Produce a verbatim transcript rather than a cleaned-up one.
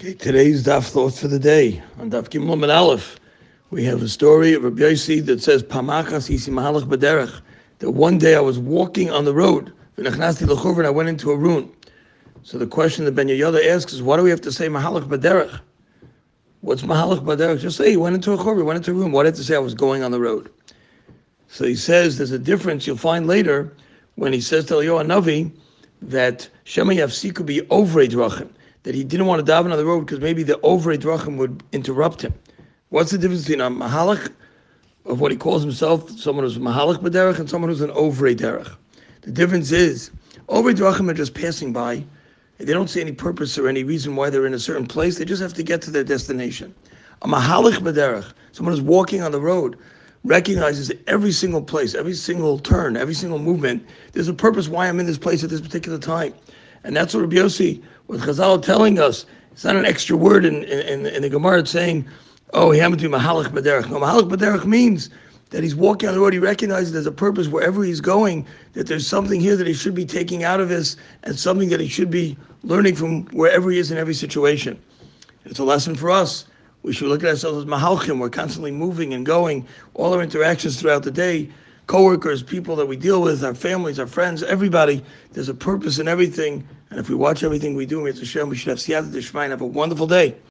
Okay, today's daf thought for the day on daf Gimel and Aleph. We have a story of Rabbi Yossi that says Pamachas isi mahalach b'derech. That one day I was walking on the road, v'nechnasti l'chuver, and I went into a ruin. So the question that Ben Yehoyada asks is, why do we have to say mahalach b'derech? What's mahalach b'derech? Just say he went into a chuver, went into a room. Why did it have to say I was going on the road? So he says there's a difference you'll find later when he says to Eliyahu Navi that Shema Yafsiku be over drachim, that he didn't want to daven on the road because maybe the over drachim would interrupt him. What's the difference between a mahalach of what he calls himself, someone who's mahalach b'derech, and someone who's an over derech? The difference is over drachim are just passing by. They don't see any purpose or any reason why they're in a certain place. They just have to get to their destination. A mahalach b'derech, someone who's walking on the road, recognizes every single place, every single turn, every single movement. There's a purpose why I'm in this place at this particular time. And that's what Rabbi Yossi, what Chazal telling us. It's not an extra word in, in, in the Gemara. It's saying, oh, he happened to be mahalach b'derech. No, mahalach b'derech means that he's walking on the road. He recognizes there's a purpose wherever he's going, that there's something here that he should be taking out of this and something that he should be learning from wherever he is in every situation. It's a lesson for us. We should look at ourselves as mahalchim. We're constantly moving and going. All our interactions throughout the day, co-workers, people that we deal with, our families, our friends, everybody, there's a purpose in everything. And if we watch everything we do, we should have siyata d'shmaya and have a wonderful day.